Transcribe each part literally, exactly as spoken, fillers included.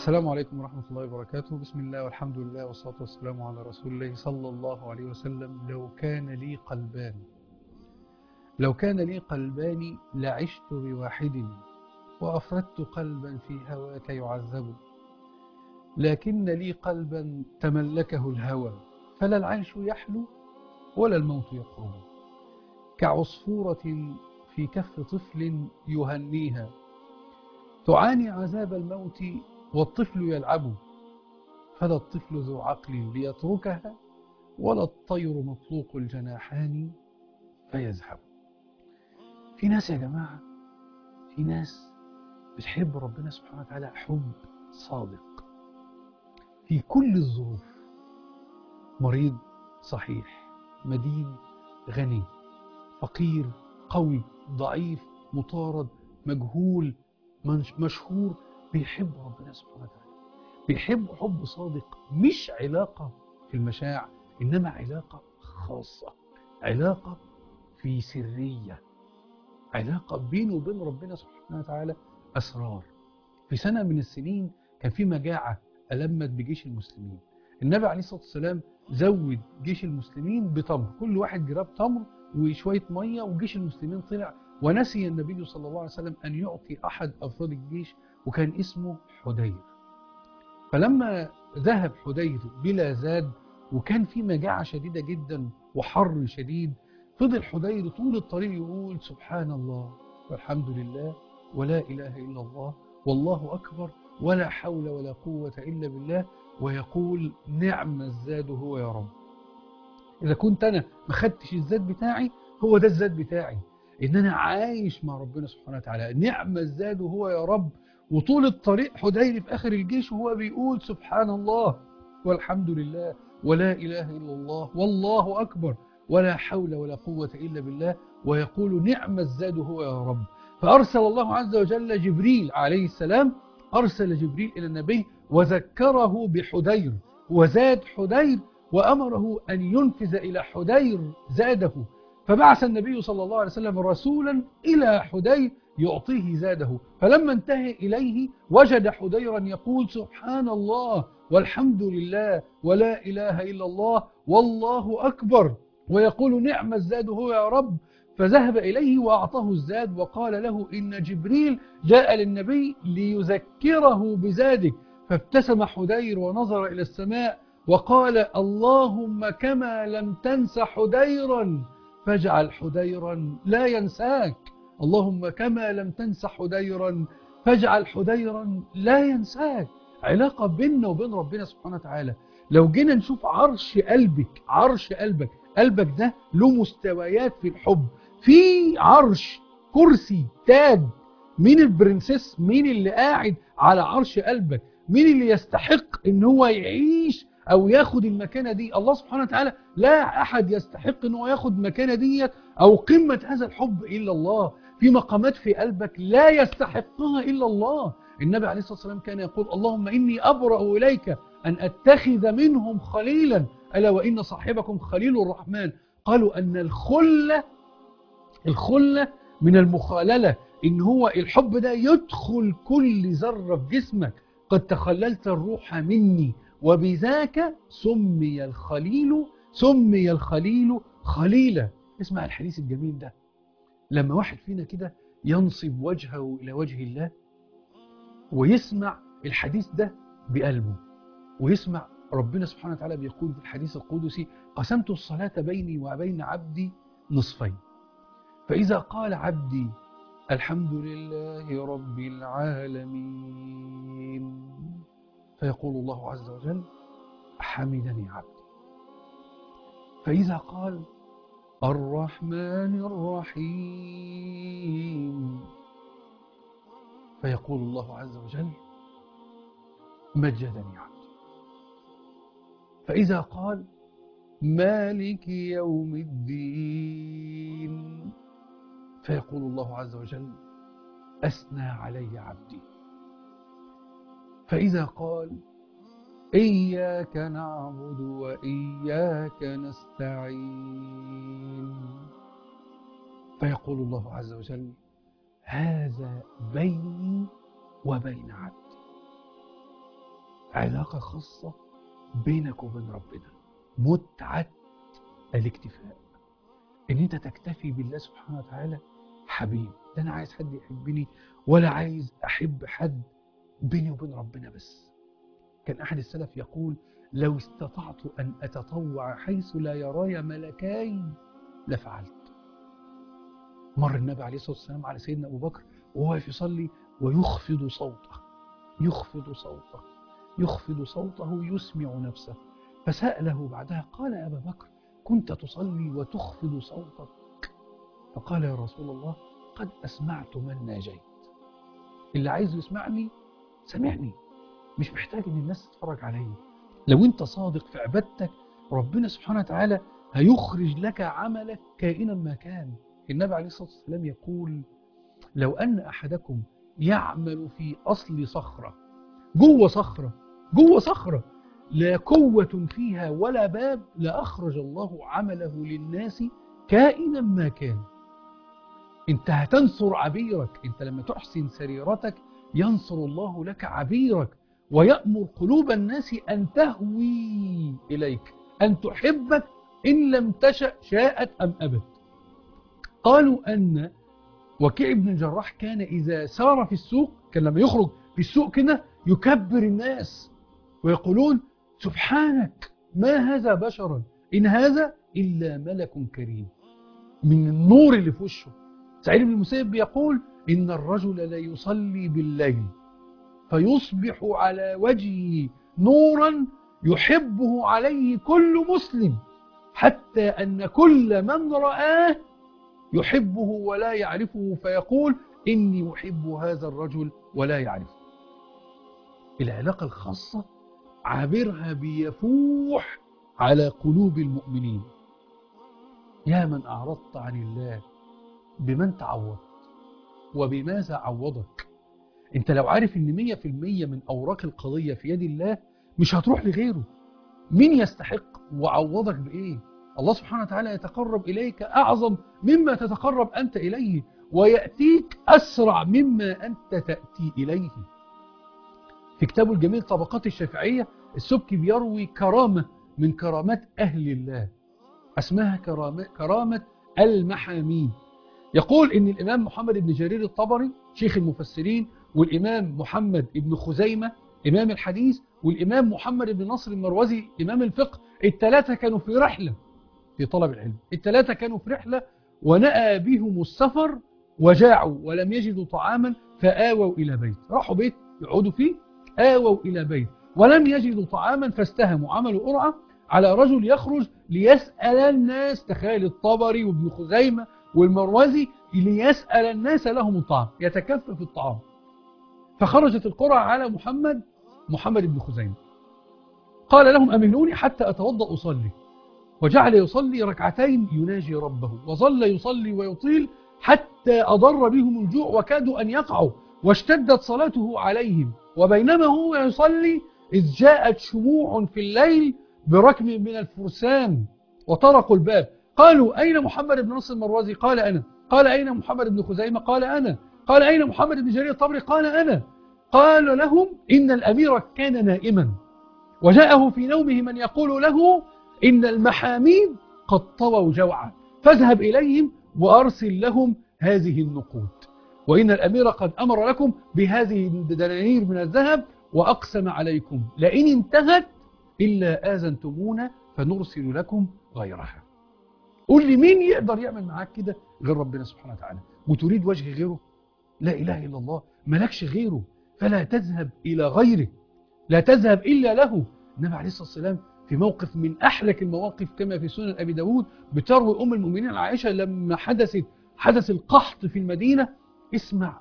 السلام عليكم ورحمة الله وبركاته. بسم الله والحمد لله والصلاة والسلام على رسول الله صلى الله عليه وسلم. لو كان لي قلبان لو كان لي قلبان لعشت بواحد، وأفردت قلبا في هواك يعذب. لكن لي قلبا تملكه الهوى، فلا العيش يحلو ولا الموت يقرب. كعصفورة في كف طفل يهنيها، تعاني عذاب الموت والطفل يلعب. فلا الطفل ذو عقل ليتركها، ولا الطير مطلوق الجناحان فيذهب. في ناس يا جماعة، في ناس بتحب ربنا سبحانه وتعالى حب صادق في كل الظروف. مريض صحيح، مدين غني، فقير قوي ضعيف، مطارد مجهول مشهور، بيحب ربنا سبحانه وتعالى. بيحب حب صادق، مش علاقة في المشاعر، إنما علاقة خاصة، علاقة في سرية، علاقة بينه وبين ربنا سبحانه وتعالى أسرار. في سنة من السنين كان في مجاعة ألمت بجيش المسلمين. النبي عليه الصلاة والسلام زود جيش المسلمين بتمر، كل واحد جراب تمر وشوية مية، وجيش المسلمين طلع. ونسي النبي صلى الله عليه وسلم أن يعطي أحد أفراد الجيش، وكان اسمه حدير. فلما ذهب حدير بلا زاد، وكان في مجاعة شديدة جدا وحر شديد، فضل حدير طول الطريق يقول سبحان الله والحمد لله ولا إله إلا الله والله أكبر ولا حول ولا قوة إلا بالله، ويقول نعم الزاد هو يا رب. إذا كنت أنا ما خدتش الزاد بتاعي، هو ده الزاد بتاعي، إن أنا عايش مع ربنا سبحانه وتعالى. نعم الزاد هو يا رب. وطول الطريق حدير في آخر الجيش وهو بيقول سبحان الله والحمد لله ولا إله إلا الله والله أكبر ولا حول ولا قوة إلا بالله، ويقول نعم الزاد هو يا رب. فأرسل الله عز وجل جبريل عليه السلام، أرسل جبريل إلى النبي وذكره بحدير وزاد حدير، وأمره أن ينفذ إلى حدير زاده. فبعث النبي صلى الله عليه وسلم رسولا إلى حدير يعطيه زاده. فلما انتهى إليه وجد حديرا يقول سبحان الله والحمد لله ولا إله إلا الله والله أكبر، ويقول نعم الزاد هو يا رب. فذهب إليه وأعطاه الزاد وقال له إن جبريل جاء للنبي ليذكره بزادك. فابتسم حدير ونظر إلى السماء وقال اللهم كما لم تنس حديرا فاجعل حديرا لا ينساك. اللهم كما لم تنس حديرا فاجعل حديرا لا ينساك. علاقة بيننا وبين ربنا سبحانه وتعالى. لو جينا نشوف عرش قلبك، عرش قلبك قلبك ده له مستويات في الحب. في عرش كرسي تاج، مين البرنسيس، مين اللي قاعد على عرش قلبك، مين اللي يستحق ان هو يعيش او ياخد المكانة دي؟ الله سبحانه وتعالى. لا احد يستحق ان هو ياخد مكانة دي او قمة هذا الحب الا الله. في مقامات في قلبك لا يستحقها الا الله. النبي عليه الصلاة والسلام كان يقول اللهم اني ابرأ اليك ان اتخذ منهم خليلا، الا وان صاحبكم خليل الرحمن. قالوا ان الخلة الخلة من المخاللة، ان هو الحب ده يدخل كل ذرة في جسمك. قد تخللت الروح مني وبذاك سمي الخليل سمي الخليل خليلا. اسمع الحديث الجميل ده. لما واحد فينا كده ينصب وجهه إلى وجه الله ويسمع الحديث ده بقلبه، ويسمع ربنا سبحانه وتعالى بيقول في الحديث القدسي قسمت الصلاة بيني وبين عبدي نصفين، فإذا قال عبدي الحمد لله رب العالمين، فيقول الله عز وجل حمدني عبدي. فإذا قال الرحمن الرحيم، فيقول الله عز وجل مجدني عبدي. فإذا قال مالك يوم الدين، فيقول الله عز وجل أثنى علي عبدي. فإذا قال إياك نعبد وإياك نستعين، فيقول الله عز وجل هذا بيني وبين عبدي. علاقة خاصة بينك وبين ربنا، متعة الاكتفاء، ان انت تكتفي بالله سبحانه وتعالى حبيب. لا انا عايز حد يحبني ولا عايز احب حد، بيني وبين ربنا بس. كان احد السلف يقول: لو استطعت ان اتطوع حيث لا يراي ملكاي لفعلت. مر النبي عليه الصلاة والسلام على سيدنا أبو بكر وهو يصلي ويخفض صوته يخفض صوته يخفض صوته يسمع نفسه، فسأله بعدها قال: أبا بكر، كنت تصلي وتخفض صوتك؟ فقال: يا رسول الله، قد أسمعت من ناجيت. اللي عايز يسمعني سمعني، مش محتاج ان الناس تتفرج عليا. لو انت صادق في عبادتك ربنا سبحانه وتعالى هيخرج لك عملك كائنا ما كان. النبي عليه الصلاة والسلام يقول: لو أن أحدكم يعمل في أصل صخرة، جوه صخرة جوه صخرة لا قوة فيها ولا باب، لأخرج الله عمله للناس كائنا ما كان. انت هتنصر عبيرك، انت لما تحسن سريرتك ينصر الله لك عبيرك، ويأمر قلوب الناس أن تهوي إليك، أن تحبك إن لم تشأ شاءت أم أبت. قالوا أن وكيع بن الجراح كان إذا سار في السوق، كان لما يخرج في السوق كده يكبر الناس ويقولون: سبحانك ما هذا بشرا إن هذا إلا ملك كريم، من النور اللي في وشه. سعيد بن المسيب يقول: إن الرجل لا يصلي بالليل فيصبح على وجهه نورا يحبه عليه كل مسلم، حتى أن كل من رآه يحبه ولا يعرفه، فيقول: إني أحب هذا الرجل ولا يعرفه. العلاقة الخاصة عابرها بيفوح على قلوب المؤمنين. يا من أعرضت عن الله، بمن تعوضت وبماذا عوضك؟ انت لو عارف ان مية في المية من أوراق القضية في يد الله مش هتروح لغيره. مين يستحق وعوضك بإيه؟ الله سبحانه وتعالى يتقرب إليك أعظم مما تتقرب أنت إليه، ويأتيك أسرع مما أنت تأتي إليه. في كتابه الجميل طبقات الشافعية السبكي بيروي كرامة من كرامات أهل الله اسمها كرامة, كرامة المحامين. يقول إن الإمام محمد بن جرير الطبري شيخ المفسرين، والإمام محمد بن خزيمة إمام الحديث، والإمام محمد بن نصر المروزي إمام الفقه، الثلاثة كانوا في رحلة في طلب العلم. الثلاثة كانوا في رحلة ونأى بهم السفر وجاعوا ولم يجدوا طعاما فآووا إلى بيت. راحوا بيت يقعدوا فيه، آووا إلى بيت ولم يجدوا طعاما فاستهموا، عملوا قرعة على رجل يخرج ليسأل الناس. تخيل الطبري وابن خزيمة والمروزي ليسأل الناس لهم الطعام، يتكفف الطعام. فخرجت القرعة على محمد محمد بن خزيمة. قال لهم: أمهلوني حتى أتوضأ أصلي. وجعل يصلي ركعتين يناجي ربه، وظل يصلي ويطيل حتى أضر بهم الجوع وكادوا أن يقعوا، واشتدت صلاته عليهم. وبينما هو يصلي إذ جاءت شموع في الليل بركم من الفرسان وطرقوا الباب. قالوا: أين محمد بن نصر المروزي؟ قال: أنا. قال: أين محمد بن خزيمة؟ قال: أنا. قال: أين محمد بن جرير الطبري؟ قال: أنا. قال لهم: إن الأمير كان نائما، وجاءه في نومه من يقول له: إن المحامين قد طووا جوعا، فاذهب إليهم وأرسل لهم هذه النقود، وإن الأمير قد أمر لكم بهذه الدنانير من الذهب، وأقسم عليكم لئن انتهت إلا آذنتمونا فنرسل لكم غيرها. قول لي مين يقدر يعمل معاك كده غير ربنا سبحانه وتعالى؟ وتريد وجه غيره؟ لا إله إلا الله، ملكش غيره، فلا تذهب إلى غيره، لا تذهب إلا له. النبي عليه الصلاة والسلام في موقف من أحلك المواقف كما في سنن أبي داود بتروي أم المؤمنين عائشة لما حدثت حدث القحط في المدينة. اسمع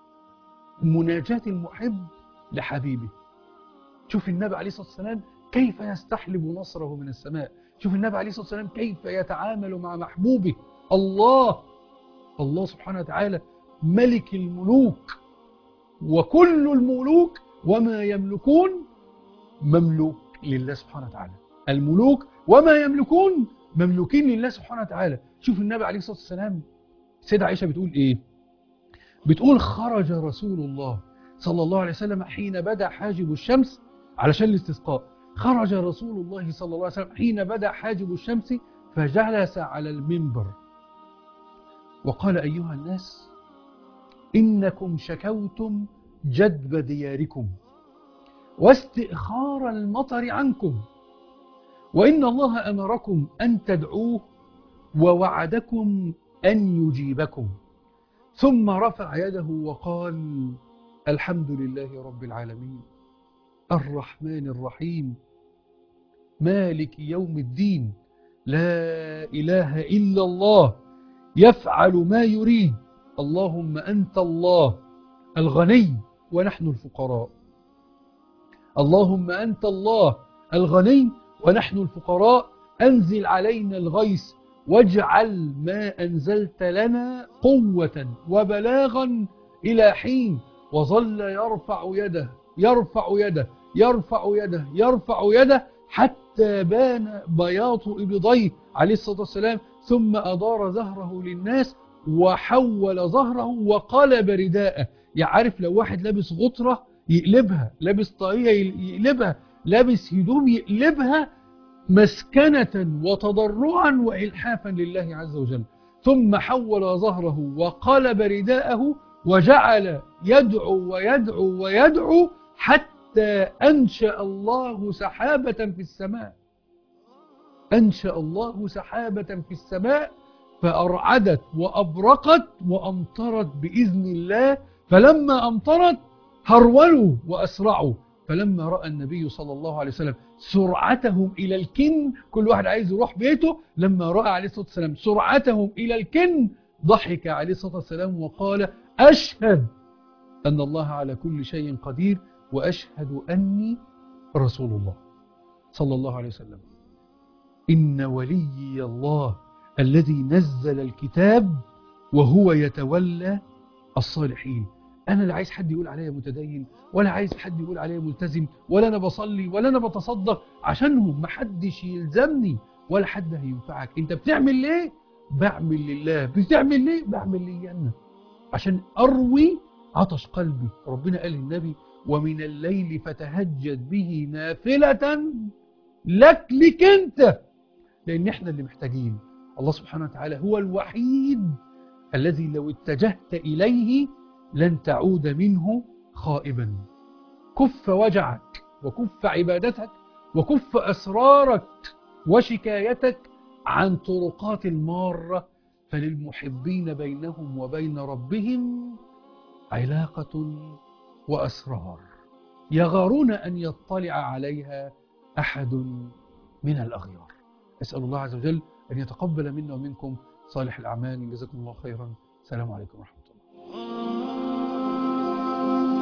مناجاة المحب لحبيبه. شوف النبي عليه الصلاة والسلام كيف يستحلب نصره من السماء. شوف النبي عليه الصلاة والسلام كيف يتعامل مع محبوبه الله. الله سبحانه وتعالى ملك الملوك، وكل الملوك وما يملكون مملوك لله سبحانه وتعالى. الملوك وما يملكون مملوكين لله سبحانه وتعالى. شوف النبي عليه الصلاة والسلام، سيدة عائشة بتقول إيه؟ بتقول: خرج رسول الله صلى الله عليه وسلم حين بدا حاجب الشمس علشان الاستسقاء. خرج رسول الله صلى الله عليه وسلم حين بدأ حاجب الشمس فجلس على المنبر وقال: أيها الناس، إنكم شكوتم جدب دياركم واستئخار المطر عنكم، وإن الله أمركم أن تدعوه ووعدكم أن يجيبكم. ثم رفع يده وقال: الحمد لله رب العالمين الرحمن الرحيم مالك يوم الدين لا إله إلا الله يفعل ما يريد، اللهم أنت الله الغني ونحن الفقراء، اللهم أنت الله الغني ونحن الفقراء، أنزل علينا الغيث واجعل ما أنزلت لنا قوة وبلاغا إلى حين. وظل يرفع يده يرفع يده يرفع يده يرفع يده حتى بان بياض إبضيه عليه الصلاة والسلام، ثم أدار ظهره للناس وحول ظهره وقلب رداءه. يعرف لو واحد لابس غطرة يقلبها، لابس طاقية يقلبها، لابس هدوم يقلبها، مسكنة وتضرعا وإلحافا لله عز وجل. ثم حول ظهره وقلب رداءه وجعل يدعو ويدعو ويدعو حتى أنشأ الله سحابة في السماء. أنشأ الله سحابة في السماء فأرعدت وأبرقت وأمطرت بإذن الله. فلما أمطرت هرولوا وأسرعوا. فلما رأى النبي صلى الله عليه وسلم سرعتهم إلى الكن، كل واحد عايز يروح بيته، لما رأى عليه الصلاة والسلام سرعتهم إلى الكن ضحك عليه الصلاة والسلام وقال: أشهد أن الله على كل شيء قدير وأشهد أني رسول الله صلى الله عليه وسلم. إن وليي الله الذي نزل الكتاب وهو يتولى الصالحين. أنا لا عايز حد يقول عليا متدين، ولا عايز حد يقول عليا ملتزم، ولا أنا بصلي، ولا أنا بتصدق عشانهم. محدش يلزمني ولا حد هينفعك. أنت بتعمل ليه؟ بعمل لله. بتعمل ليه؟ بعمل لي أنا، عشان أروي عطش قلبي. ربنا قال للنبي: ومن الليل فتهجد به نافلة لك لك أنت، لأن احنا اللي محتاجين. الله سبحانه وتعالى هو الوحيد الذي لو اتجهت إليه لن تعود منه خائبا. كف وجعك وكف عبادتك وكف أسرارك وشكايتك عن طرقات المارة، فللمحبين بينهم وبين ربهم علاقة وأسرار يغارون أن يطلع عليها أحد من الأغيار. أسأل الله عز وجل أن يتقبل منا ومنكم صالح الأعمال. جزاكم الله خيرا. السلام عليكم ورحمة الله.